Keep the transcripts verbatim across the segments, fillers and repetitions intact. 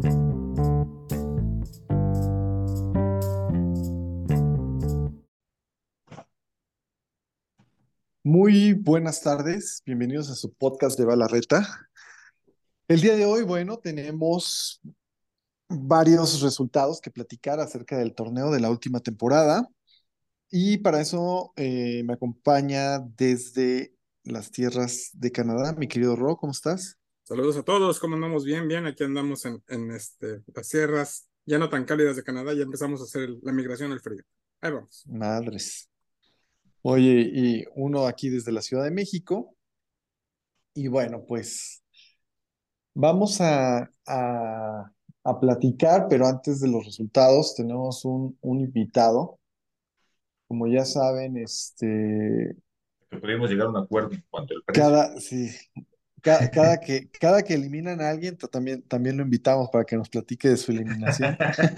Muy buenas tardes, bienvenidos a su podcast de Balarreta. El día de hoy, bueno, tenemos varios resultados que platicar acerca del torneo de la última temporada y para eso eh, me acompaña desde las tierras de Canadá, mi querido Ro, ¿cómo estás? Saludos a todos, ¿cómo andamos? Bien, bien, aquí andamos en, en este, las sierras ya no tan cálidas de Canadá, ya empezamos a hacer el- la migración al frío. Ahí vamos. Madres. Oye, y uno aquí desde la Ciudad de México y bueno, pues vamos a, a, a platicar, pero antes de los resultados tenemos un, un invitado. Como ya saben, este, Que pudimos llegar a un acuerdo en cuanto al precio. cada, sí, ca- cada, que, cada que eliminan a alguien, ta- también, también lo invitamos para que nos platique de su eliminación.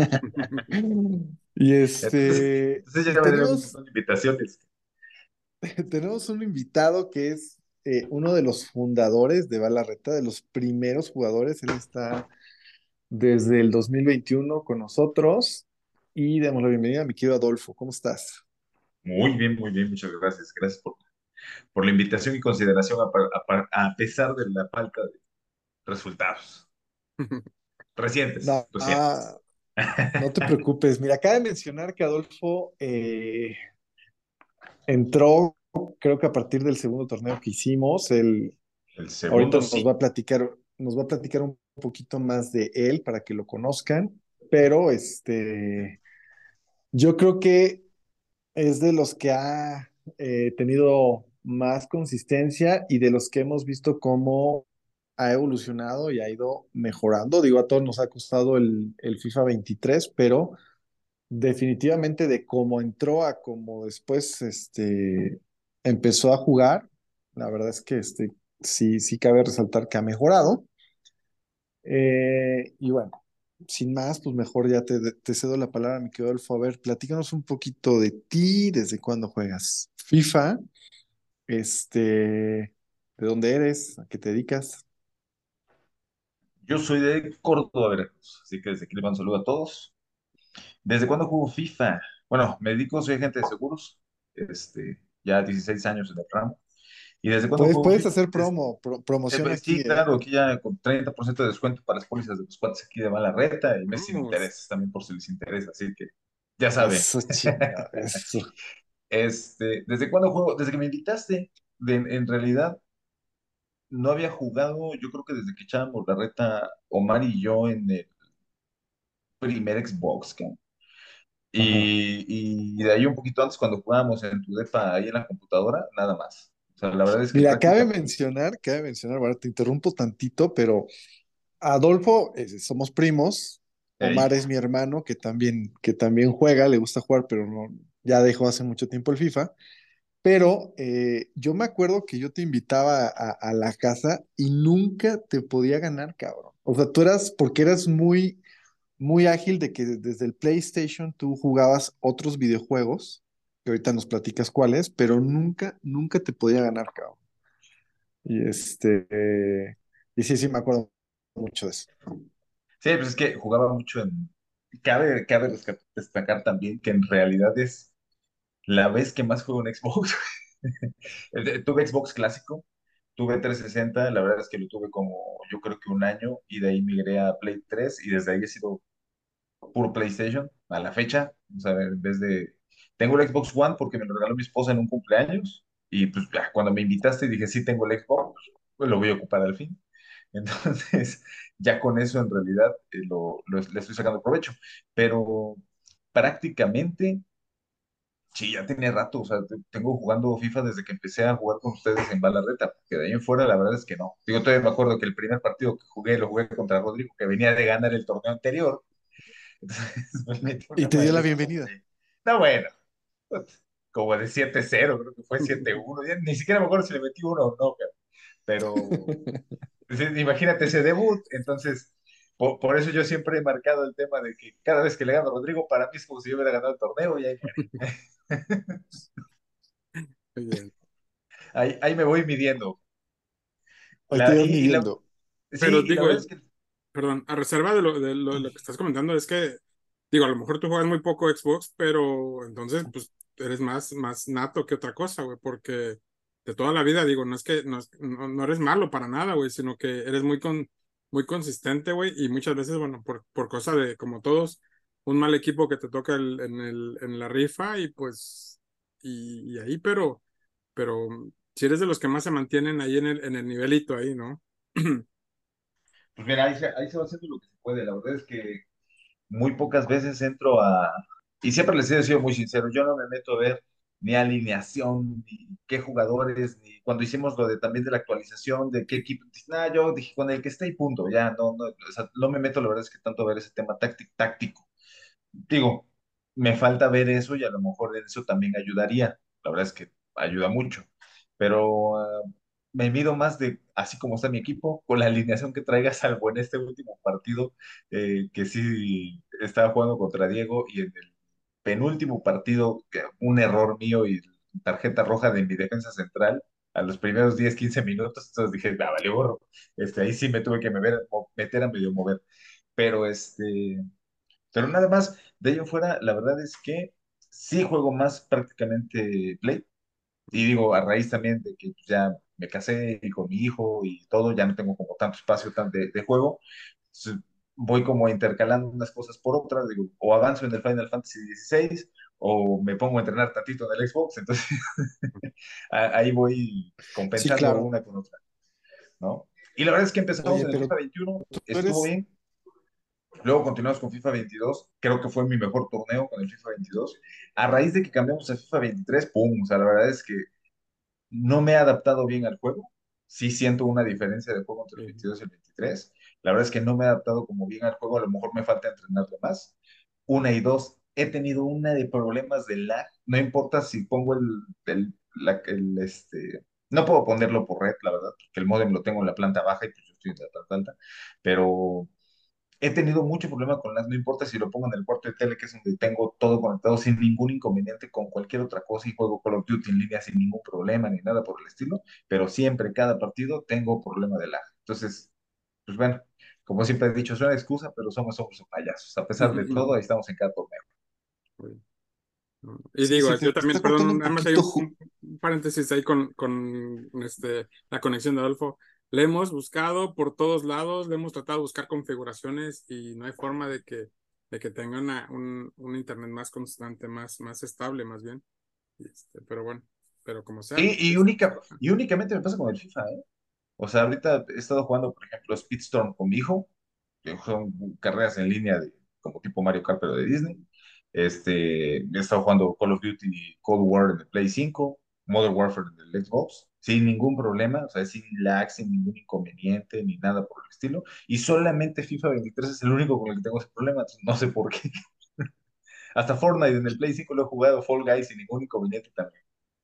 Y Entonces, este, entonces y ya veremos un tenemos, montón de invitaciones. tenemos un invitado que es eh, uno de los fundadores de Balarreta, de los primeros jugadores. Él está desde el dos mil veintiuno con nosotros y damos la bienvenida a mi querido Adolfo. ¿Cómo estás? Muy bien, muy bien, muchas gracias. Gracias por, por la invitación y consideración a, pa- a pa- a pesar de la falta de resultados. Recientes, No, recientes. ah, no te preocupes. Mira, acaba de mencionar que Adolfo eh, entró, creo que a partir del segundo torneo que hicimos. Él El ahorita segundo nos va sí. a platicar, nos va a platicar un poquito más de él para que lo conozcan. Pero este, yo creo que es de los que ha eh, tenido más consistencia y de los que hemos visto cómo ha evolucionado y ha ido mejorando. Digo, a todos nos ha costado el, el FIFA veintitrés, pero definitivamente de cómo entró a cómo después este, empezó a jugar, la verdad es que este, sí, sí cabe resaltar que ha mejorado. Eh, y bueno, sin más, pues mejor ya te, te cedo la palabra, mi querido Adolfo. A ver, platícanos un poquito de ti, desde cuándo juegas FIFA, este, de dónde eres, a qué te dedicas. Yo soy de Córdoba, Veracruz. Así que desde aquí les mando un saludo a todos. ¿Desde cuándo juego FIFA? Bueno, me dedico, soy agente de seguros. Este, ya dieciséis años en el ramo. ¿Y desde cuándo Puedes, juego puedes FIFA? hacer Des- promo, pro- Eh, promoción pues, aquí, sí, ¿eh? claro, aquí ya con treinta por ciento de descuento para las pólizas de los cuates aquí de Balarreta y mes sin Vamos. intereses también por si les interesa, así que ya saben. Eso chinga, eso. Este, ¿desde cuándo juego? Desde que me invitaste. De- en realidad no había jugado, yo creo que desde que echábamos la reta Omar y yo en el primer Xbox, ¿qué? Ajá. Y, y de ahí un poquito antes cuando jugábamos en tu depa ahí en la computadora, nada más. O sea, la verdad es que Mira, cabe prácticamente... mencionar, cabe mencionar, bueno, te interrumpo tantito, pero Adolfo, eh, somos primos. Ahí. Omar es mi hermano que también, que también juega, le gusta jugar, pero no, ya dejó hace mucho tiempo el FIFA. Pero eh, yo me acuerdo que yo te invitaba a, a la casa y nunca te podía ganar, cabrón. O sea, tú eras, porque eras muy, muy ágil de que desde el PlayStation tú jugabas otros videojuegos, que ahorita nos platicas cuáles, pero nunca, nunca te podía ganar, cabrón. Y este, eh, y sí, sí, me acuerdo mucho de eso. Sí, pues es que jugaba mucho en... Cabe, cabe resca- destacar también que en realidad es la vez que más juego en Xbox. Eh, Tuve Xbox clásico, tuve trescientos sesenta, la verdad es que lo tuve como yo creo que un año y de ahí migré a Play tres y desde ahí he sido puro PlayStation a la fecha. O sea, en vez de... Tengo el Xbox One porque me lo regaló mi esposa en un cumpleaños y pues ya, cuando me invitaste dije, sí, tengo el Xbox, pues lo voy a ocupar al fin. Entonces, ya con eso en realidad eh, lo, lo- le estoy sacando provecho. Pero prácticamente, sí, ya tenía rato. O sea, te- tengo jugando FIFA desde que empecé a jugar con ustedes en Balarreta, porque de ahí en fuera la verdad es que no. Digo, todavía me acuerdo que el primer partido que jugué lo jugué contra Rodrigo, que venía de ganar el torneo anterior. Entonces me metió Y una te dio la madriza como bienvenida. de, no, bueno, como de siete cero, creo que fue siete uno. Ya ni siquiera me acuerdo si le metí uno o no, pero, pero pues, imagínate ese debut. Entonces, por, por eso yo siempre he marcado el tema de que cada vez que le gano a Rodrigo, para mí es como si yo hubiera ganado el torneo y ahí muere. Muy bien. Ahí, ahí me voy midiendo. Ahí te La, ibas y, y la, midiendo. Pero sí, y la digo, verdad es que perdón, a reserva de lo, de lo, de lo que estás comentando, es que, digo, a lo mejor tú juegas muy poco Xbox, pero entonces, pues, eres más, más nato que otra cosa, güey, porque de toda la vida, digo, no es que no, es- no, no eres malo para nada, güey, sino que eres muy, con, muy consistente, güey, y muchas veces, bueno, por, por cosa de, como todos, un mal equipo que te toca el- en, el, en la rifa y pues, y, y ahí, pero, pero si eres de los que más se mantienen ahí en el, en el nivelito ahí, ¿no? Pues mira, ahí se, ahí se va haciendo lo que se puede. La verdad es que muy pocas veces entro a... Y siempre les he sido muy sincero, yo no me meto a ver ni alineación, ni qué jugadores, ni cuando hicimos lo de también de la actualización, de qué equipo, dije, nada, yo dije con el que esté y punto, ya, no, no, o sea, no me meto, la verdad es que tanto a ver ese tema táctico, táctico. Digo, me falta ver eso y a lo mejor eso también ayudaría. La verdad es que ayuda mucho. Pero ah, me mido más de, así como está mi equipo, con la alineación que traiga, salvo en este último partido, eh, que sí estaba jugando contra Diego y en el penúltimo partido, que un error mío y tarjeta roja de mi defensa central a los primeros diez quince minutos, entonces dije, ah, vale, borro. Este, ahí sí me tuve que meter, meter a medio mover. Pero este, pero nada más, de ello fuera, la verdad es que sí juego más prácticamente Play. Y digo, a raíz también de que pues, ya me casé y con mi hijo y todo, ya no tengo como tanto espacio tan de, de juego. Entonces, voy como intercalando unas cosas por otras, digo, o avanzo en el Final Fantasy dieciséis o me pongo a entrenar tantito en el Xbox, entonces a- ahí voy Sí, compensando claro. una con otra, ¿no? Y la verdad es que empezamos Oye, en el pero FIFA veintiuno, tú estuvo eres, bien. Luego continuamos con FIFA veintidós. Creo que fue mi mejor torneo con el FIFA veintidós. A raíz de que cambiamos a FIFA veintitrés, ¡pum! O sea, la verdad es que no me he adaptado bien al juego. Sí siento una diferencia de juego entre el Sí. veintidós y el veintitrés. La verdad es que no me he adaptado como bien al juego. A lo mejor me falta entrenarlo más. Una y dos, he tenido una de problemas de lag. No importa si pongo el, el, la- el, este... No puedo ponerlo por red, la verdad, porque el modem lo tengo en la planta baja y pues yo estoy en la planta alta. Pero he tenido mucho problema con las, no importa si lo pongo en el cuarto de tele, que es donde tengo todo conectado sin ningún inconveniente con cualquier otra cosa y juego Call of Duty en línea sin ningún problema ni nada por el estilo, pero siempre, cada partido, tengo problema de lag. Entonces, pues bueno, como siempre he dicho, es una excusa, pero somos somos payasos. A pesar de todo, ahí estamos en cada torneo. Y sí, digo, se yo te también, está cortando perdón, un nada más hay poquito. un, ju- un paréntesis ahí con, con este, la conexión de Adolfo. Le hemos buscado por todos lados, le hemos tratado de buscar configuraciones y no hay forma de que, de que tenga una, un, un internet más constante, más, más estable, más bien. Este, pero bueno, pero como sea, Y, y, es- única, y únicamente me pasa con el FIFA, ¿eh? O sea, ahorita he estado jugando, por ejemplo, Speedstorm con mi hijo, que son carreras en línea de, como tipo Mario Kart, pero de Disney. Este, he estado jugando Call of Duty Cold War en el Play cinco, Modern Warfare en el Xbox, sin ningún problema, o sea, sin lag, sin ningún inconveniente, ni nada por el estilo. Y solamente FIFA veintitrés es el único con el que tengo ese problema, entonces no sé por qué. Hasta Fortnite en el Play cinco lo he jugado, Fall Guys sin ningún inconveniente también.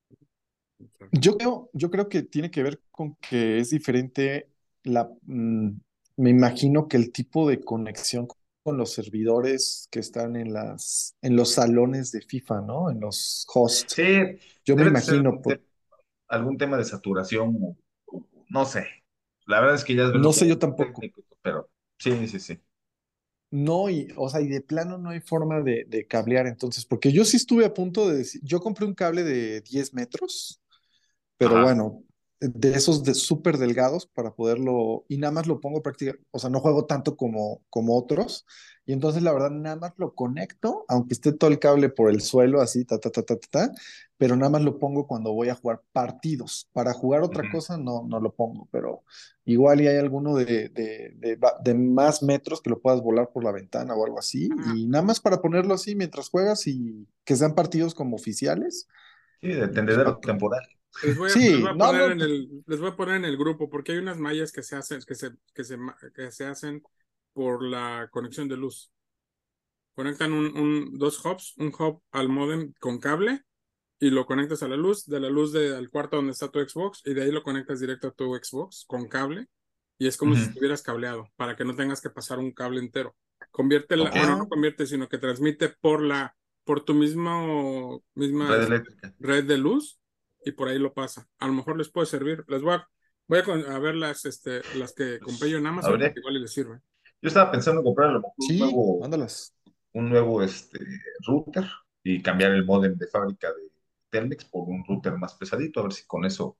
Yo creo, yo creo que tiene que ver con que es diferente la, mm, me imagino que el tipo de conexión con los servidores que están en las, en los salones de FIFA, ¿no? En los hosts. Sí, Yo me debe de ser imagino, algún, por, te- algún tema de saturación, o- o- no sé. La verdad es que ya es verlo no sé como yo muy tampoco. técnico, pero sí, sí, sí. No, y, o sea, y de plano no hay forma de, de cablear entonces, porque yo sí estuve a punto de decir, yo compré un cable de diez metros, pero Ajá. bueno, de esos de súper delgados para poderlo, y nada más lo pongo prácticamente, o sea, no juego tanto como, como otros, y entonces la verdad nada más lo conecto, aunque esté todo el cable por el suelo, así, ta, ta, ta, ta, ta, ta, pero nada más lo pongo cuando voy a jugar partidos. Para jugar otra Ujú. cosa no, no lo pongo, pero igual y hay alguno de, de, de, va- de más metros que lo puedas volar por la ventana o algo así, Ah, y nada más para ponerlo así mientras juegas y que sean partidos como oficiales, Sí, de y pues tendedero para que... temporal. les voy a, les voy Sí, a no, poner no, en el, les voy a poner en el grupo, porque hay unas mallas que se hacen, que se, que se, ma- que se hacen por la conexión de luz. Conectan un, un, dos hubs, un hub al modem con cable y lo conectas a la luz, de la luz de, al cuarto donde está tu Xbox y de ahí lo conectas directo a tu Xbox con cable y es como si Ujú. estuvieras cableado para que no tengas que pasar un cable entero. Convierte la, Ok. bueno, ah, no convierte, sino que transmite por la, por tu mismo, misma Red este, eléctrica. red de luz y por ahí lo pasa. A lo mejor les puede servir. Les voy a, voy a, con- a ver las, este, las que compré yo Pues en Amazon habría, porque igual y les sirve. Yo estaba pensando en comprar a lo mejor un Sí, nuevo, mándalas. un nuevo este, router y cambiar el módem de fábrica de Telmex por un router más pesadito, a ver si con eso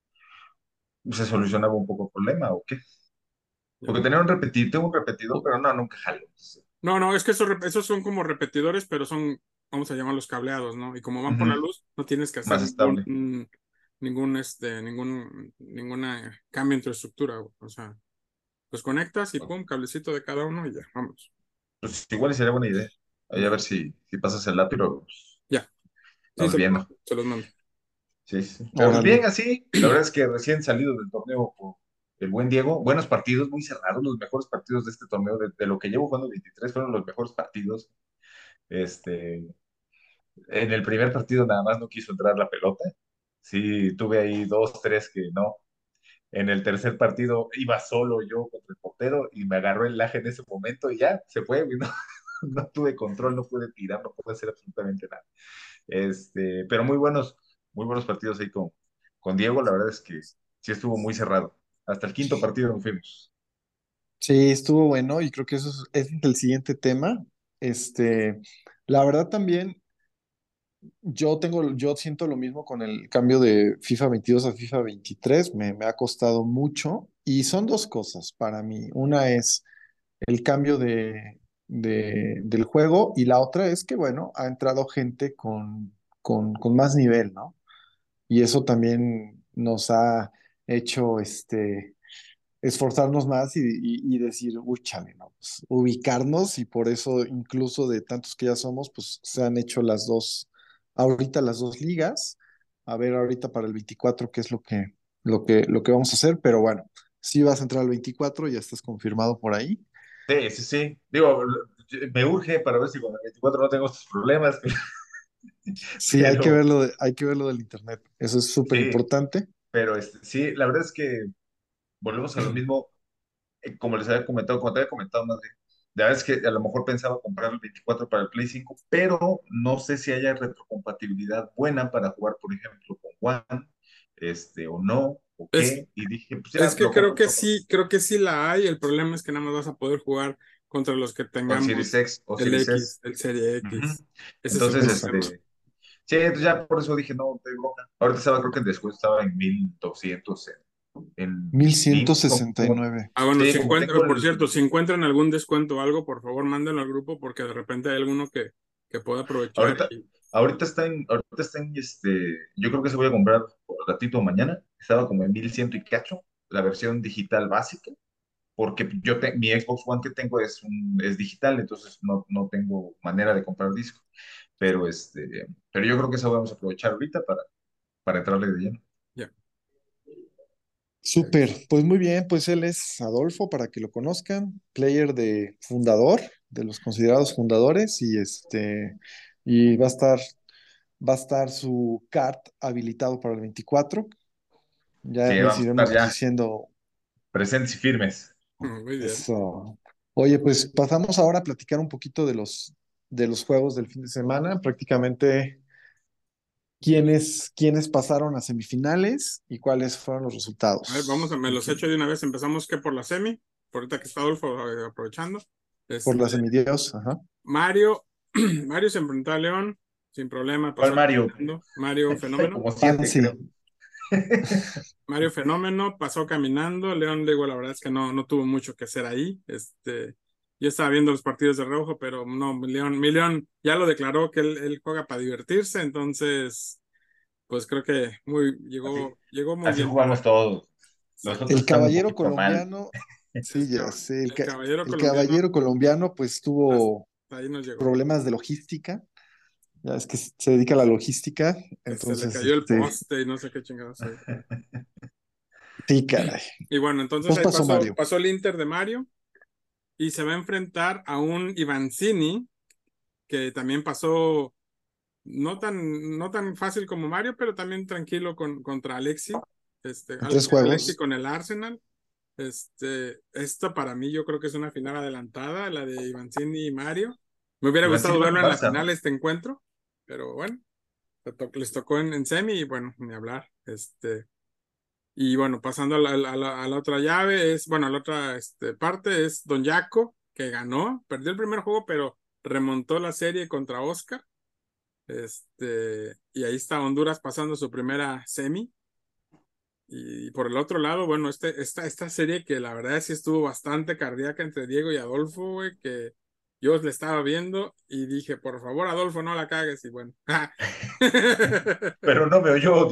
se solucionaba un poco el problema o qué. Ya. Porque tenía un repetidor, tengo un repetidor, pero no, nunca jalo. No, no, es que esos, rep- esos son como repetidores, pero son, vamos a llamarlos cableados, ¿no? Y como van por la Ujú. luz, no tienes que hacer Más ningún, estable. mm, ningún, este, ningún, ninguna cambio en tu estructura, güey. O sea, los conectas y pum, cablecito de cada uno y ya, vamos. Pues igual y sería buena idea. Ahí a Ya, ver si, si pasas el lápiz, pero pues, ya. Sí, vamos se los viendo. mando, se los mando. Sí, sí. Pero pues bien, Órale. así. La verdad es que recién salido del torneo por el buen Diego, buenos partidos, muy cerrados, los mejores partidos de este torneo, de, de lo que llevo jugando veintitrés fueron los mejores partidos. Este, en el primer partido nada más no quiso entrar la pelota. Sí, tuve ahí dos, tres que no. En el tercer partido iba solo yo contra el portero y me agarró el laje en ese momento y ya se fue, güey, no, no tuve control, no pude tirar, no pude hacer absolutamente nada. Este, pero muy buenos, muy buenos partidos ahí con, con Diego, la verdad es que sí estuvo muy cerrado. Hasta el quinto partido nos fuimos. Sí, estuvo bueno y creo que eso es, ese es el siguiente tema. Este, la verdad también, yo tengo, yo siento lo mismo con el cambio de FIFA veintidós a FIFA veintitrés. Me, me ha costado mucho y son dos cosas para mí. Una es el cambio de, de- del juego y la otra es que, bueno, ha entrado gente con, con, con más nivel, ¿no? Y eso también nos ha hecho, este esforzarnos más y, y- y decir, uy, chale, ¿no? Pues, ubicarnos y por eso incluso de tantos que ya somos, pues se han hecho las dos, ahorita las dos ligas, a ver ahorita para el veinticuatro qué es lo que, lo que, lo que vamos a hacer, pero bueno, si vas a entrar al veinticuatro, ya estás confirmado por ahí. Sí, sí, sí. Digo, me urge para ver si con el veinticuatro no tengo estos problemas, Sí, hay que pero verlo, de- hay que verlo del internet, eso es súper sí, importante. pero este, sí, la verdad es que volvemos a lo mismo. Eh, como les había comentado, como te había comentado más bien, la verdad es que a lo mejor pensaba comprar el veinticuatro para el Play cinco, pero no sé si haya retrocompatibilidad buena para jugar, por ejemplo, con One, este, o no, o Es, qué, y dije, pues es ya que lo creo compro. que Lo compro. sí, creo que sí la hay. El problema es que nada más vas a poder jugar contra los que Con Series tengamos X o el Series S. X, el Serie Ujú. X. Ese es el Entonces, Exacto. problema. este, sí, entonces ya por eso dije, no, te bronca. Ahorita estaba, creo que el descuento estaba en mil doscientos en, en mil ciento Steam. Como, sesenta y como, nueve. Ah, bueno, sí, si como encuentra, tengo por el, cierto, si encuentran algún descuento o algo, por favor, mándenlo al grupo porque de repente hay alguno que, que pueda aprovechar. Ahorita, Y, ahorita está en, ahorita está en, este, yo creo que se voy a comprar por ratito o mañana. Estaba como en mil ciento y cacho, la versión digital básica, porque yo te- mi Xbox One que tengo es un, es digital, entonces no, no tengo manera de comprar disco. Pero este, pero yo creo que eso vamos a aprovechar ahorita para, para entrarle de lleno. ya. Súper, pues muy bien, pues él es Adolfo, para que lo conozcan, player de fundador, de los considerados fundadores, y este, y va a estar, va a estar su cart habilitado para el veinticuatro. Ya Sí, les vamos a estar iremos ya diciendo presentes y firmes. Mm, Muy bien. eso. Oye, pues pasamos ahora a platicar un poquito de los, de los juegos del fin de semana, prácticamente quiénes, quiénes pasaron a semifinales y cuáles fueron los A ver, vamos a, resultados. me Y los que- echo de una vez. Empezamos que por la semi, por ahorita que está Adolfo eh, aprovechando. por Este, las semidios, ajá. Mario, Mario se enfrentó a León sin problema, ¿Cuál pasó Mario? caminando. Mario Fenómeno. Como siete, Fancy. creo. Mario Fenómeno pasó caminando. León, digo, la verdad es que no, no tuvo mucho que hacer ahí. Este, yo estaba viendo los partidos de reojo, pero no, mi León, mi León ya lo declaró que él, él juega para divertirse, entonces, pues creo que muy, Así, llegó, llegó muy así bien para jugamos todos. Los exacto. otros El están un caballero poquito mal. colombiano, El, sí, ya cab- sé, el, el ca- caballero el colombiano caballero colombiano pues hasta tuvo ahí nos llegó. problemas de logística, ya es que se dedica a la logística, Que se le entonces, cayó el este, poste y no sé qué chingados ahí. sí, caray. Y bueno, entonces Nos ahí pasó pasó, Mario. pasó el Inter de Mario y se va a enfrentar a un Ivancini que también pasó no tan, no tan fácil como Mario, pero también tranquilo con, contra Alexi, este, En Ale- tres Alexi juegos. con el Arsenal. Este, esto para mí yo creo que es una final adelantada, la de Ivancini y Mario. Me hubiera Iván gustado Silva verlo con en la Barça, ¿no? final este encuentro, pero bueno, le to- les tocó en, en semi y bueno, ni hablar. Este, Y bueno, pasando a la, a la, a la otra llave, es, bueno, a la otra este, parte es Don Jaco, que ganó, perdió el primer juego, pero remontó la serie contra Oscar. Este, y ahí está Honduras pasando su primera semi. Y por el otro lado, bueno, este, esta, esta serie que la verdad sí estuvo bastante cardíaca entre Diego y Adolfo, güey, que yo le estaba viendo y dije, por favor, Adolfo, no la cagues. Y bueno. Pero no me oyó.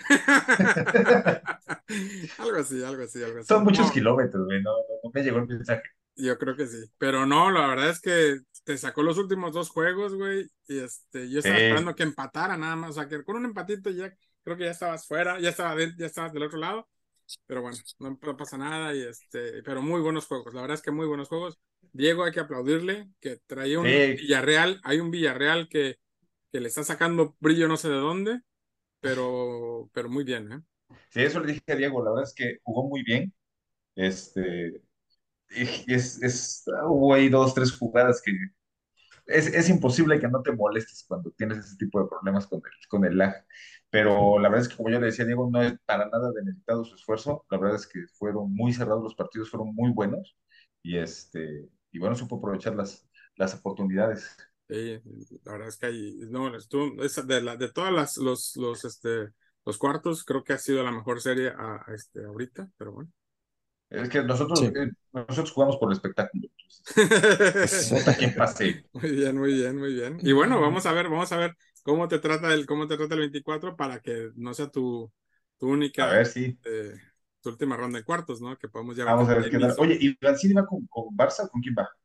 Algo así, algo así, algo así. Son muchos No, kilómetros, güey. No, no, no me llegó el mensaje. yo creo que sí. Pero no, la verdad es que te sacó los últimos dos juegos, güey. Y este, yo estaba Sí. esperando que empatara nada más. O sea, que con un empatito ya creo que ya estabas fuera, ya estaba de- ya estabas del otro lado. Pero bueno, no, no pasa nada. Y este, pero muy buenos juegos. La verdad es que muy buenos juegos. Diego, hay que aplaudirle, que traía un Sí, Villarreal. Hay un Villarreal que, que le está sacando brillo no sé de dónde, pero, pero muy bien, ¿eh? sí, eso le dije a Diego. La verdad es que jugó muy bien. Este, y es, es, hubo ahí dos, tres jugadas que es, es imposible que no te molestes cuando tienes ese tipo de problemas con el, con el lag. Pero la verdad es que, como yo le decía a Diego, no es para nada demeritado su esfuerzo. La verdad es que fueron muy cerrados los partidos, fueron muy buenos. Y, este, y bueno, supo aprovechar las, las oportunidades. Sí, la verdad es que hay, no, estuvo, esa de, la, de todas las, los, los, este, los cuartos, creo que ha sido la mejor serie a, a este, ahorita, pero bueno. Es que nosotros, Sí. eh, nosotros jugamos por el espectáculo. Entonces, no importa quién pase. Muy bien, muy bien, muy bien. Y bueno, vamos a ver, vamos a ver cómo te trata el, cómo te trata el veinticuatro para que no sea tu, tu A única, ver si. eh, tu última ronda de cuartos, ¿no? Que podamos ya ver Vamos a qué ver qué tal. semis Oye, o... ¿y Brasil va con, con Barça o con quién va?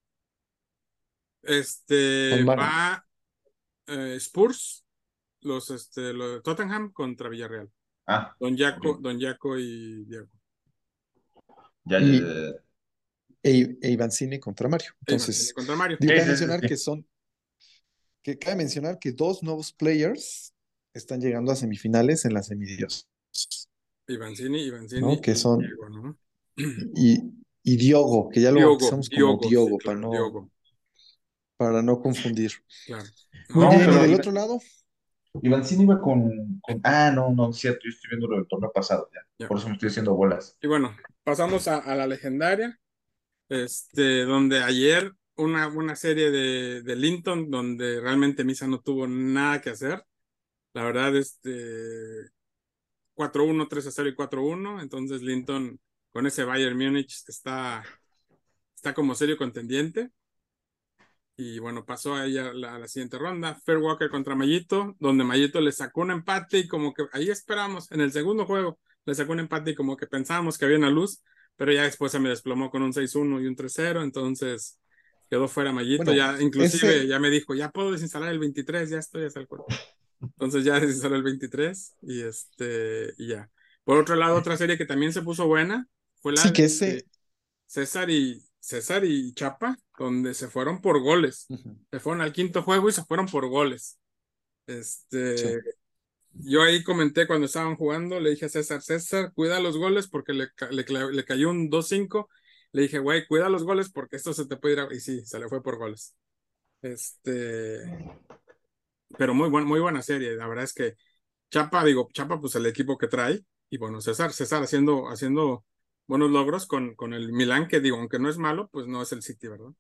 Este, Con Mar- va eh, Spurs, los, este, los Tottenham contra Villarreal. Ah, Don ok. Jaco, Don Jaco y Diego. Ya, ya, ya, y ya. e, e Ivancini contra Mario. E Ivancini Entonces, contra Mario. digo, Sí, cabe sí, sí, mencionar sí. que son, que cabe mencionar que dos nuevos players están llegando a semifinales en las semidios, Ivancini, Ivancini ¿no? Que y son Diego, ¿no? y, y Diogo, que ya lo Diogo, bautizamos como Diogo, sí, Diogo para claro, no, Diogo, para no confundir. claro. Muy No, No, bien, y pero del pero otro lado, Ivancini iba con, con- Ah, no, no, es cierto. Yo estoy viendo lo del torneo pasado ya. ya. Por eso me estoy haciendo bolas. Y bueno, pasamos a, a la legendaria, este, donde ayer una, una serie de, de Linton, donde realmente Misa no tuvo nada que hacer. La verdad, este, cuatro uno, tres a cero y cuatro uno. Entonces Linton con ese Bayern Múnich está, está como serio contendiente. Y bueno, pasó ahí a la, a la siguiente ronda. Fair Walker contra Mayito, donde Mayito le sacó un empate y como que ahí esperamos, en el segundo juego, le sacó un empate y como que pensábamos que había una luz, pero ya después se me desplomó con un seis uno y un tres cero, entonces quedó fuera Mayito. bueno, Ya inclusive ese, ya me dijo, ya puedo desinstalar el veintitrés, ya estoy hasta el cuerpo. Entonces ya desinstaló el veintitrés y este, y ya. Por otro lado, otra serie que también se puso buena fue la sí de que eh, ese, César y César y Chapa, donde se fueron por goles. ujú, Se fueron al quinto juego y se fueron por goles. Este, sí. yo ahí comenté cuando estaban jugando, le dije a César, César, cuida los goles porque le, ca- le, cla- le cayó un dos cinco. Le dije, güey, cuida los goles porque esto se te puede ir a... Y sí, se le fue por goles. Este, pero muy, buen, muy buena serie. La verdad es que Chapa, digo, Chapa, pues el equipo que trae. Y bueno, César, César haciendo, haciendo buenos logros con, con el Milán, que digo, aunque no es malo, pues no es el City, ¿verdad?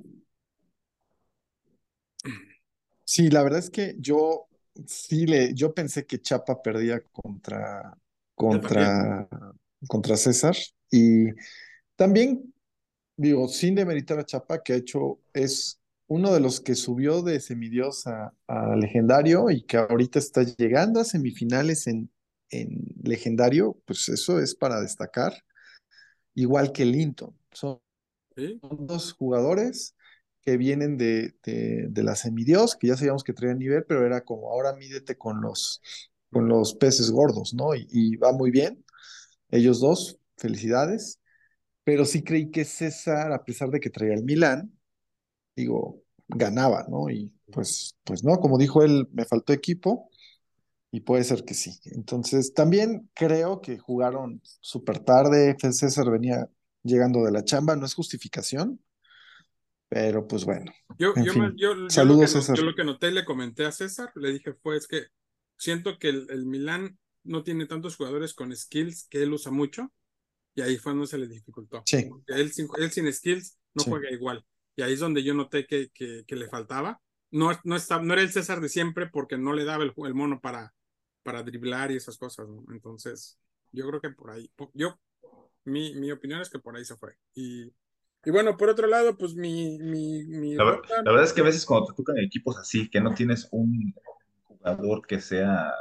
Sí, la verdad es que yo sí le, yo pensé que Chapa perdía contra, Yo también. contra, contra César. Y también, digo, sin demeritar a Chapa, que ha hecho, es uno de los que subió de semidios a, a legendario y que ahorita está llegando a semifinales en, en legendario, pues eso es para destacar, igual que Linton. Son Sí, dos jugadores que vienen de, de, de la semidios, que ya sabíamos que traían nivel, pero era como ahora mídete con los, con los peces gordos, ¿no? Y, y va muy bien, ellos dos, felicidades, pero sí creí que César, a pesar de que traía el Milán, digo, ganaba, ¿no? Y pues, pues no, como dijo él, me faltó equipo y puede ser que sí. Entonces, también creo que jugaron súper tarde, César venía llegando de la chamba, no es justificación, pero pues bueno, Yo, en yo, me- fin. yo, yo, lo que Saludos, no- César. yo lo que noté y le comenté a César, le dije fue, es que siento que el, el Milán no tiene tantos jugadores con skills que él usa mucho, y ahí fue donde se le dificultó. Sí, Porque él, sin, él sin skills no sí. juega igual. Y ahí es donde yo noté que, que, que le faltaba. No, no, está, no era el César de siempre porque no le daba el, el mono para, para driblar y esas cosas, ¿no? Entonces, yo creo que por ahí, yo, mi, mi opinión es que por ahí se fue. Y, y bueno, por otro lado, pues mi, mi, mi La, ver- ronda, la verdad es que a veces cuando te tocan equipos así, que no tienes un jugador que sea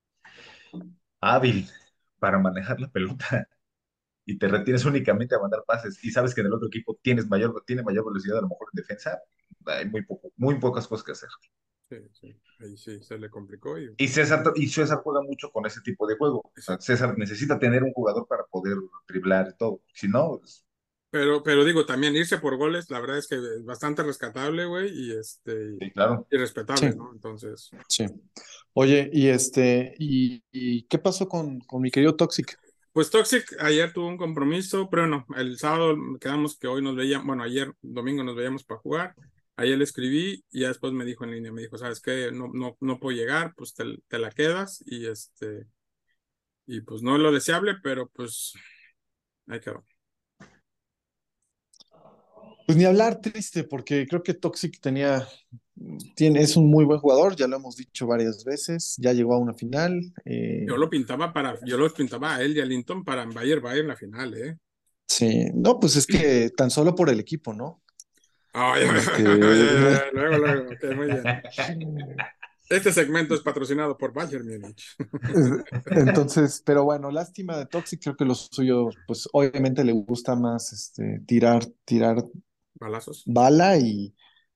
hábil para manejar la pelota y te retienes únicamente a mandar pases y sabes que en el otro equipo tienes mayor, tiene mayor velocidad a lo mejor en defensa, hay muy poco, muy pocas cosas que hacer. sí, sí, ahí sí se le complicó. Y, Y César, y César juega mucho con ese tipo de juego. O sea, exacto. César necesita tener un jugador para poder driblar y todo. Si no, pues, Pero, pero digo, también irse por goles, la verdad es que es bastante rescatable, güey, y este, sí, claro. y Sí, respetable, ¿no? Entonces, sí. Oye, y este, ¿y, y qué pasó con, con mi querido Toxic? pues Toxic ayer tuvo un compromiso, pero no, el sábado quedamos que hoy nos veíamos, bueno, ayer domingo nos veíamos para jugar. Ayer le escribí y ya después me dijo en línea, me dijo, ¿sabes qué? No, no, no puedo llegar, pues te, te la quedas y este, y pues no es lo deseable, pero pues ahí quedó. Pues ni hablar triste, porque creo que Toxic tenía, tiene, es un muy buen jugador, ya lo hemos dicho varias veces, ya llegó a una final. Yo eh, lo pintaba para, yo lo pintaba a él y a Linton para Bayern Bayern la final, ¿eh? sí, no, pues es que tan solo por el equipo, ¿no? Ay, Este, luego, luego, ok, muy bien. Este segmento es patrocinado por Bayern Múnich. entonces, pero bueno, lástima de Toxic, creo que lo suyo, pues obviamente le gusta más este, tirar, tirar Balazos. bala y,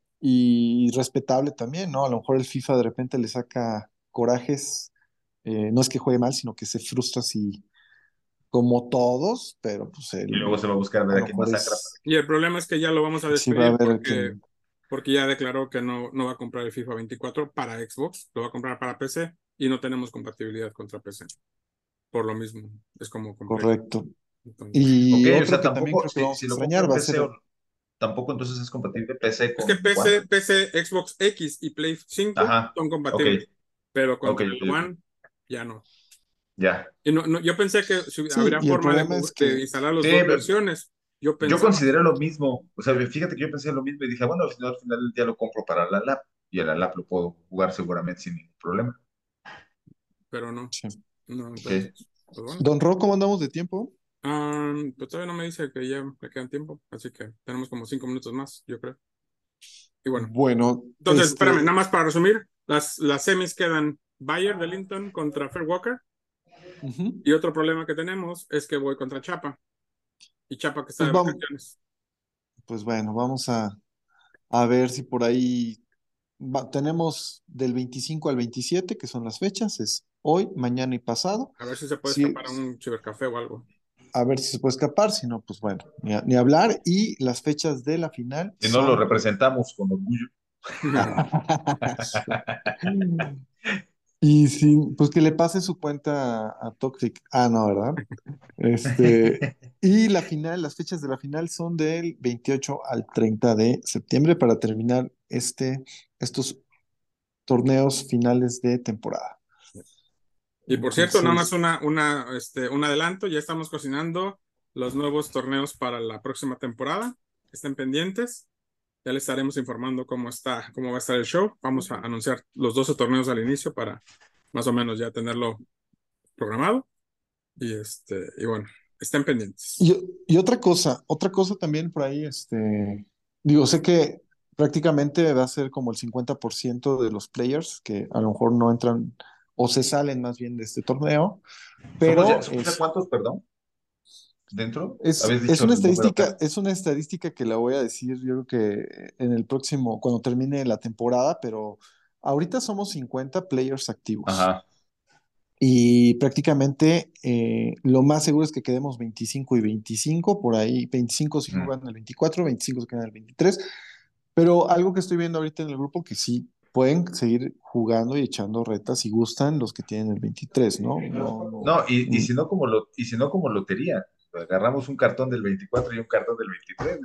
y respetable también, ¿no? A lo mejor el FIFA de repente le saca corajes, eh, no es que juegue mal, sino que se frustra si, como todos, pero pues Y él luego se va a buscar a a ver a lo quién mejor masacra para es, Y el problema es que ya lo vamos a sí va a despedir haber a porque, quien, porque ya declaró que no, no va a comprar el FIFA veinticuatro para Xbox, lo va a comprar para P C y no tenemos compatibilidad contra P C. Por lo mismo, es como complejo. correcto. Entonces, Ok, Y o otro sea, que también tampoco, creo que si, vamos a si lo compro extrañar en va a ser, P C, o- tampoco entonces es compatible P C es que con One. PC, P C, Xbox X y Play cinco Ajá, son ok, compatibles, pero ok, contra ok, el ok. One ya no. Ya. Y no, no, yo pensé que si sí, habría y el forma de, problema jug- es de que, instalar las Sí, dos pe- versiones. Yo yo pensaba, consideré lo mismo. O sea, fíjate que yo pensé lo mismo y dije, bueno, al final, al final ya lo compro para la lap. Y a la lap lo puedo jugar seguramente sin ningún problema. pero no, sí. no, Ok. entonces, pues bueno. Don Ro, ¿cómo andamos de tiempo? Ah, pues todavía no me dice que ya le quedan tiempo, así que tenemos como cinco minutos más, yo creo. Y bueno, Bueno, entonces, espérame, nada este, más para resumir, las, las semis quedan Bayer de Linton contra Fair Walker, ujú. y otro problema que tenemos es que voy contra Chapa, y Chapa que está Pues de vamos, vacaciones. pues bueno, vamos a, a ver si por ahí va- tenemos del veinticinco al veintisiete, que son las fechas, es hoy, mañana y pasado. A ver si se puede Sí, escapar a un cibercafé o algo. a ver si se puede escapar, si no, pues bueno, ni, a- ni hablar. Y las fechas de la final Si no lo son... representamos con orgullo. Y sí, pues que le pase su cuenta a, a Toxic. Ah, no, ¿verdad? Este, y la final, las fechas de la final son del veintiocho al treinta de septiembre para terminar este, estos torneos finales de temporada. Y por cierto, nada más Entonces, una, una, este, un adelanto, ya estamos cocinando los nuevos torneos para la próxima temporada. Estén pendientes. Ya les estaremos informando cómo está, cómo va a estar el show. Vamos a anunciar los doce torneos al inicio para más o menos ya tenerlo programado. Y este, y bueno, estén pendientes. y, y otra cosa, otra cosa también por ahí, este, digo, sé que prácticamente va a ser como el cincuenta por ciento de los players que a lo mejor no entran o se salen más bien de este torneo, ¿Somos ya, pero somos ya es, cuántos, perdón? ¿Dentro? es, Habías es dicho una el número estadística, acá. es una estadística que la voy a decir yo creo que en el próximo, cuando termine la temporada, pero ahorita somos cincuenta players activos. Ajá. Y prácticamente eh, lo más seguro es que quedemos veinticinco y veinticinco, por ahí veinticinco si Ujú. juegan el veinticuatro, veinticinco si quedan el veintitrés, pero algo que estoy viendo ahorita en el grupo que sí pueden seguir jugando y echando retas si gustan los que tienen el veintitrés, ¿no? No, no. No, y, y mm, si no como lo, y si no como lotería, agarramos un cartón del veinticuatro y un cartón del veintitrés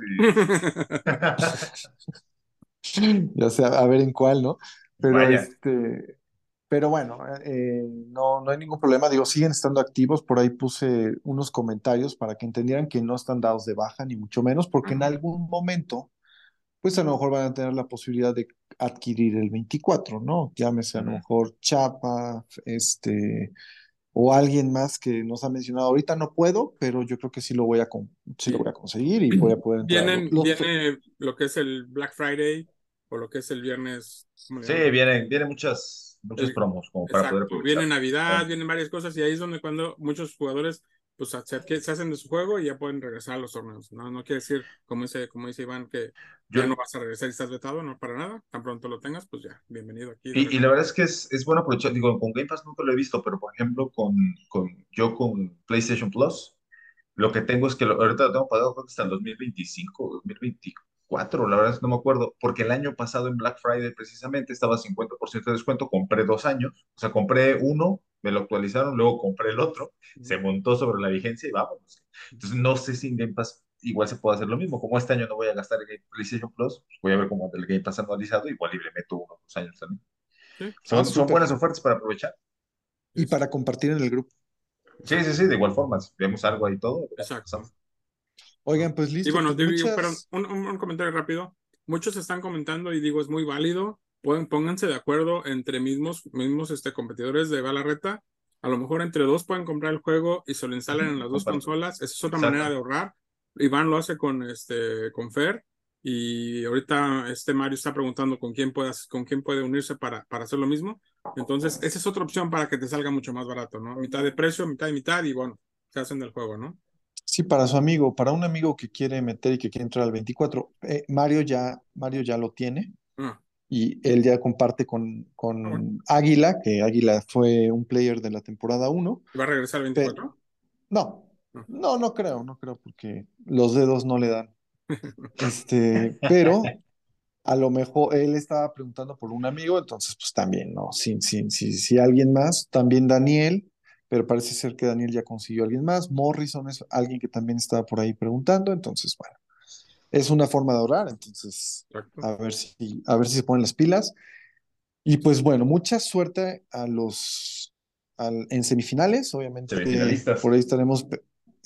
y Ya sea, a ver en cuál, ¿no? Pero vaya. este, Pero bueno, eh, no, no hay ningún problema. Digo, siguen estando activos. Por ahí puse unos comentarios para que entendieran que no están dados de baja, ni mucho menos, porque en Ujú. algún momento, pues a lo mejor van a tener la posibilidad de adquirir el veinticuatro, ¿no? Llámese a lo Ujú. mejor Chapa, este, o alguien más que nos ha mencionado. Ahorita no puedo, pero yo creo que sí lo voy a, con- sí lo Y voy a conseguir y voy a poder entrar. Lo- vienen, Los, viene lo que es el Black Friday o lo que es el viernes, ¿cómo le Sí, llaman? vienen, vienen muchas, muchas El- promos como para poder exacto, viene aprovechar. Navidad, Claro. vienen varias cosas y ahí es donde cuando muchos jugadores pues se, adque- se hacen de su juego y ya pueden regresar a los torneos. No, no quiere decir, como dice, como dice Iván, que Yo, ya no vas a regresar y estás vetado, no para nada. Tan pronto lo tengas, pues ya, bienvenido aquí de y, y regreso. la verdad es que es, es bueno aprovechar, digo, con Game Pass nunca lo he visto, pero por ejemplo, con, con yo con PlayStation Plus, lo que tengo es que lo- ahorita lo tengo pagado creo que hasta el dos mil veinticinco, dos mil veinticuatro, la verdad es que no me acuerdo, porque el año pasado en Black Friday precisamente estaba cincuenta por ciento de descuento, compré dos años, o sea, compré uno, me lo actualizaron, luego compré el otro, se montó sobre la vigencia y vámonos. Entonces no sé si en Game Pass igual se puede hacer lo mismo, como este año no voy a gastar en PlayStation Plus, pues voy a ver cómo el Game Pass anualizado, igual y le meto unos dos años también. Sí, ah, Son, son súper. buenas ofertas para aprovechar. sí, Y sí, para compartir en el grupo. Sí, sí, exacto, sí, de igual forma, si vemos algo ahí todo, lo vamos exacto. pasando. Oigan, pues Y listo, bueno, pues digo, perdón, muchas. un, un- un comentario rápido. Muchos están comentando y digo, es muy válido. Pueden, pónganse de acuerdo entre mismos, mismos este, competidores de Balarreta. A lo mejor entre dos pueden comprar el juego y se lo instalan Ujú, en lo las dos comparto. consolas. Esa es otra manera Exacto. de ahorrar. Iván lo hace con, este, con Fer. Y ahorita este Mario está preguntando con quién puede, con quién puede unirse para, para hacer lo mismo. Entonces, esa es otra opción para que te salga mucho más barato, ¿no? Mitad de precio, mitad y mitad, y bueno, se hacen del juego, ¿no? Sí, para su amigo, para un amigo que quiere meter y que quiere entrar al veinticuatro, eh, Mario ya, Mario ya lo tiene Ah, y él ya comparte con, ah, bueno. con Águila, que Águila fue un player de la temporada uno. ¿Va a regresar el Pero veinticuatro? no, No. no, no creo, no creo, porque los dedos no le dan. Este, pero a lo mejor él estaba preguntando por un amigo, entonces pues también, ¿no? Si, si, si, si alguien más, también Daniel, pero parece ser que Daniel ya consiguió a alguien más. Morrison es alguien que también estaba por ahí preguntando, entonces, bueno, es una forma de ahorrar, entonces, Exacto. a ver si, a ver si se ponen las pilas. Y pues bueno, mucha suerte a los, al- en semifinales, obviamente, por Semifinalistas. ahí estaremos, pe-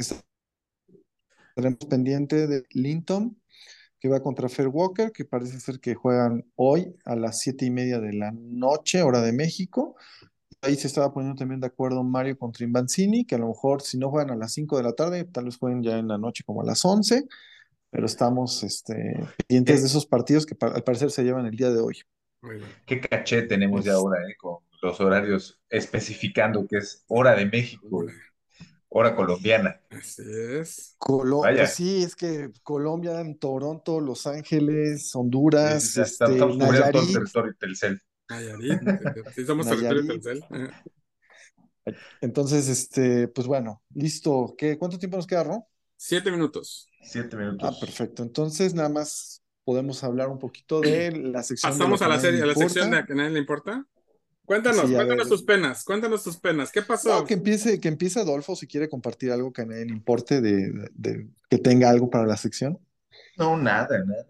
estaremos pendiente de Linton que va contra Fair Walker, que parece ser que juegan hoy a las siete y media de la noche, hora de México. Ahí se estaba poniendo también de acuerdo Mario contra Invancini, que a lo mejor si no juegan a las cinco de la tarde, tal vez jueguen ya en la noche como a las once, pero estamos este, pendientes de ¿Qué, esos partidos que pa- al parecer se llevan el día de hoy. Muy bien. qué caché tenemos ya Es- ahora, eh, con los horarios especificando que es hora de México y hora colombiana? Así es. Colo- pues Vaya. sí, es que Colombia, en Toronto, Los Ángeles, Sí, sí, Honduras, sí, estamos, este, estamos cubriendo todo el Nayarit, territorio Telcel. Nayarit. Sí, somos territorio Nayarit. Telcel. Eh, Entonces, este, pues bueno, listo. ¿Qué, cuánto tiempo nos queda, Ron? Siete minutos. Siete Ah, minutos. perfecto. Entonces, nada más podemos hablar un poquito de la sección de lo Pasamos a que a la nadie le serie, a la sección importa. de a que nadie le importa. Cuéntanos, Sí, a ver. cuéntanos tus penas, cuéntanos tus penas. ¿Qué No, pasó? que empiece, que empiece Adolfo si quiere compartir algo que a nadie le importe, de, de- de- que tenga algo para la sección. No, nada, nada.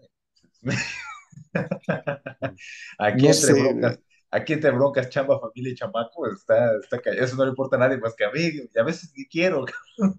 Aquí No entre sé. broncas, aquí entre broncas, chamba, familia y chamaco, está, está ca- eso no le importa a nadie más que a mí, y a veces ni quiero.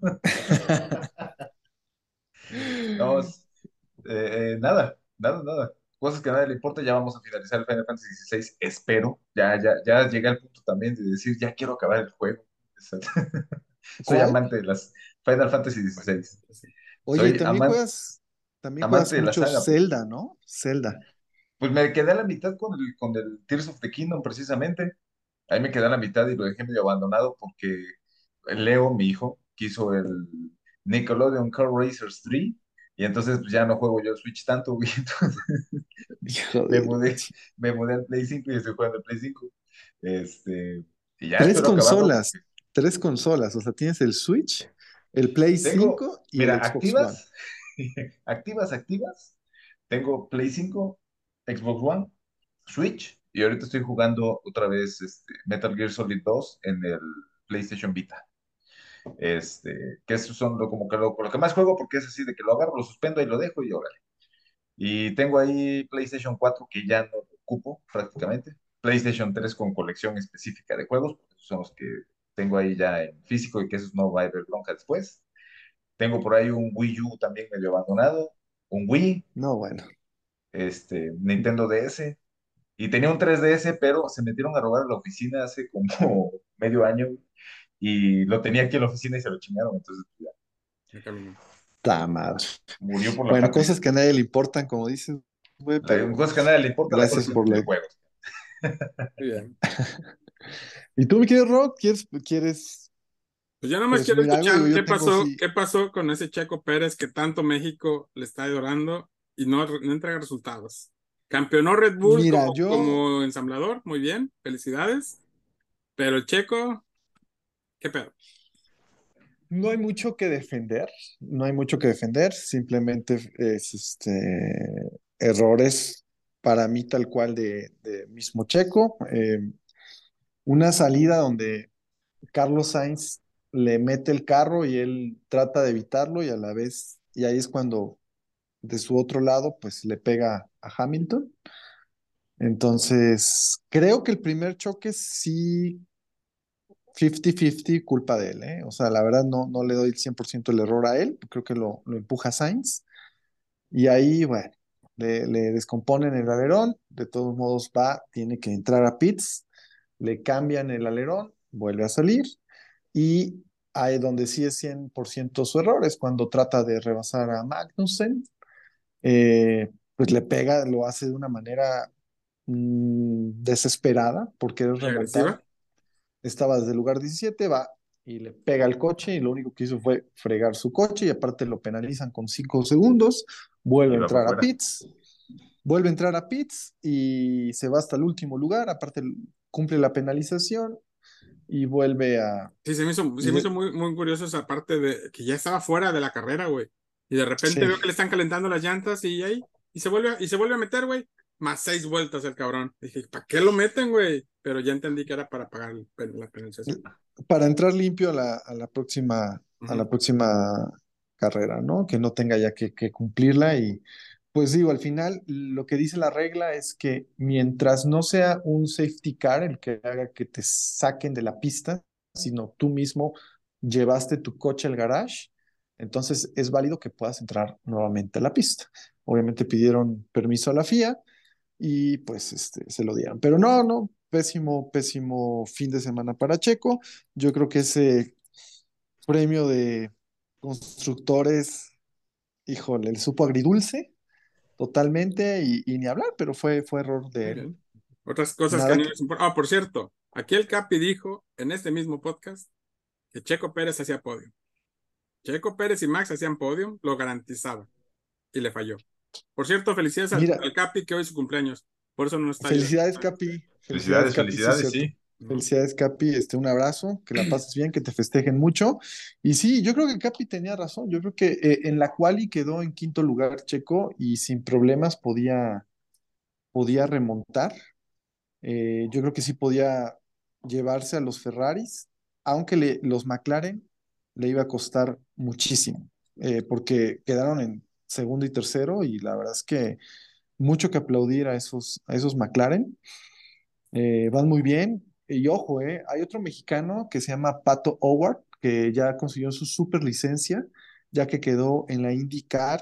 No, es- eh, eh, nada, nada, nada. Cosas que a nadie le importa, ya vamos a finalizar el Final Fantasy dieciséis, espero. Ya, ya, ya llegué al punto también de decir, ya quiero acabar el juego. Soy ¿Cuál? amante de las Final Fantasy Bueno, dieciséis. sí. Oye, y Soy también aman- juegas, también amante juegas de la mucho saga, pues. Zelda, ¿no? Zelda. Pues me quedé a la mitad con el, con el Tears of the Kingdom, precisamente. Ahí me quedé a la mitad y lo dejé medio abandonado porque Leo, mi hijo, quiso el Nickelodeon Car Racers tres y entonces pues, ya no juego yo Switch tanto, güey. Entonces Hijo me de... mudé, me mudé al Play cinco y estoy jugando al Play cinco. Este, y ya Tres espero acabarlo consolas, porque tres consolas. O sea, tienes el Switch, el Play tengo, cinco y el mira, Xbox One. activas, activas, activas. Tengo Play cinco, Xbox One, Switch y ahorita estoy jugando otra vez este, Metal Gear Solid dos en el PlayStation Vita. Este, que esos son lo, como que lo, lo que más juego porque es así de que lo agarro, lo suspendo y lo dejo y órale. Y tengo ahí PlayStation cuatro que ya no lo ocupo prácticamente. PlayStation tres con colección específica de juegos, porque esos son los que tengo ahí ya en físico y que esos no va a haber bronca después. Tengo por ahí un Wii U también medio abandonado, un Wii, No, bueno. este, Nintendo D S, y tenía un tres D S, pero se metieron a robar a la oficina hace como medio año y lo tenía aquí en la oficina y se lo chingaron, entonces ya, Ya caminó. Ta madre. murió por la Bueno, parte cosas de... que a nadie le importan, como dices, güey, La pero cosa que a nadie le importa la gracias colección de por la... videojuegos. Muy bien. ¿Y tú, mi querido Rock, quieres, quieres Pues yo nada más quiero presumir algo? Digo, escuchar qué yo tengo pasó, sí. qué pasó con ese Checo Pérez que tanto México le está adorando y no, no entrega resultados. Campeonó Red Bull Mira, como, yo como ensamblador, muy bien, felicidades. Pero el Checo, ¿qué pedo? no hay mucho que defender, no hay mucho que defender, simplemente es este errores para mí tal cual de, de mismo Checo. Eh, una salida donde Carlos Sainz le mete el carro y él trata de evitarlo y a la vez, y ahí es cuando de su otro lado, pues le pega a Hamilton. Entonces, creo que el primer choque sí cincuenta cincuenta culpa de él, ¿eh? O sea, la verdad no, no le doy el cien por ciento el error a él, creo que lo, lo empuja Sainz y ahí, bueno, le, le descomponen el alerón, de todos modos va, tiene que entrar a pits, le cambian el alerón, vuelve a salir y ahí donde sí es cien por ciento su error es cuando trata de rebasar a Magnussen, eh, pues le pega, lo hace de una manera mmm, desesperada por querer Muy remontar. agresiva. Estaba desde el lugar diecisiete, va y le pega al coche y lo único que hizo fue fregar su coche y aparte lo penalizan con cinco segundos, vuelve Y a va para entrar a afuera. pits, vuelve a entrar a pits y se va hasta el último lugar, aparte cumple la penalización y vuelve a... Sí, se me hizo, Y se me hizo de, muy, muy curioso esa parte de que ya estaba fuera de la carrera, güey. Y de repente sí, veo que le están calentando las llantas y ahí, y se vuelve, a- y se vuelve a meter, güey. Más seis vueltas el cabrón. Dije, ¿para qué lo meten, güey? Pero ya entendí que era para pagar el pen- la penalización. para entrar limpio a la, a la próxima, a Ujú. la próxima carrera, ¿no? Que no tenga ya que, que cumplirla y pues digo, al final lo que dice la regla es que mientras no sea un safety car el que haga que te saquen de la pista, sino tú mismo llevaste tu coche al garage, entonces es válido que puedas entrar nuevamente a la pista. Obviamente pidieron permiso a la F I A y pues este, se lo dieron. Pero no, no, pésimo, pésimo fin de semana para Checo. Yo creo que ese premio de constructores, híjole, le supo agridulce totalmente y, y ni hablar, pero fue, fue error de Muy él. bien. Otras cosas que a Nada mí que, les importan. Ah, por cierto, aquí el Capi dijo en este mismo podcast que Checo Pérez hacía podio. Checo Pérez y Max hacían podio, lo garantizaba y le falló. Por cierto, felicidades al, mira, al Capi que hoy es su cumpleaños. Por eso no está ahí. felicidades, Capi, felicidades, Felicidades, Capi, sí, felicidades, cierto. sí. Ujú. Felicidades, Capi, este, un abrazo, que la pases bien, que te festejen mucho. Y sí, yo creo que Capi tenía razón. Yo creo que eh, en la quali quedó en quinto lugar Checo y sin problemas podía, podía remontar. Eh, yo creo que sí podía llevarse a los Ferraris, aunque le- los McLaren le iba a costar muchísimo, eh, porque quedaron en segundo y tercero y la verdad es que mucho que aplaudir a esos, a esos McLaren. Eh, van muy bien. Y ojo, eh, hay otro mexicano que se llama Pato Howard, que ya consiguió su super licencia, ya que quedó en la IndyCar,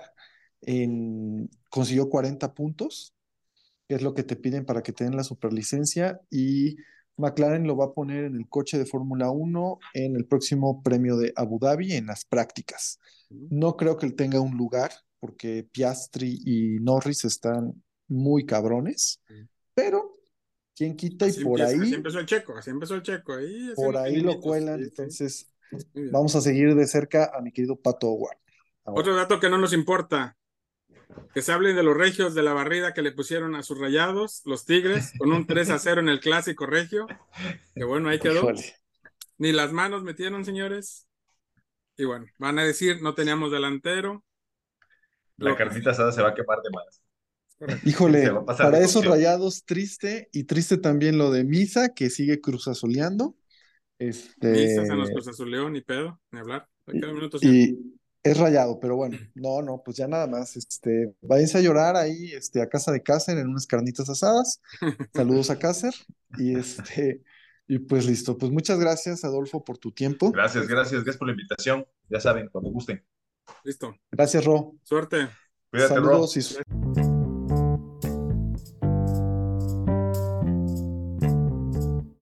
en, consiguió cuarenta puntos, que es lo que te piden para que te den la superlicencia, y McLaren lo va a poner en el coche de Fórmula Uno en el próximo premio de Abu Dhabi en las prácticas. No creo que él tenga un lugar, porque Piastri y Norris están muy cabrones, pero quién quita y Así por empieza, así ahí, empezó el Checo, así empezó el Checo, ahí por haciendo ahí lo pinitos. cuelan. Sí, sí, Entonces, muy bien. vamos a seguir de cerca a mi querido Pato Howard. Ahora, Otro dato que no nos importa, que se hablen de los regios de la barrida que le pusieron a sus rayados, los Tigres, con un tres a cero en el clásico regio, que bueno, ahí quedó. híjole. Ni las manos metieron, señores. Y bueno, van a decir, no teníamos delantero. La Lo que carnita sí, asada se va a quemar de más. es correcto. Se va a Híjole, pasar de para esos cocción. rayados triste y triste también lo de Misa, que sigue cruzazoleando. Misa se nos Este, cruzazuleó, ni pedo, ni hablar. Le y, quedan minutos, señor. y, Es rayado, pero bueno, no, no, pues ya nada más, este, váyanse a llorar ahí, este, a casa de Cácer en unas carnitas asadas. Saludos a Cácer y este, y pues listo. Pues muchas gracias, Adolfo, por tu tiempo. Gracias, Listo, gracias, gracias por la invitación. Ya saben, cuando gusten. listo. Gracias, Ro. Suerte. Cuídate, Ro. Saludos y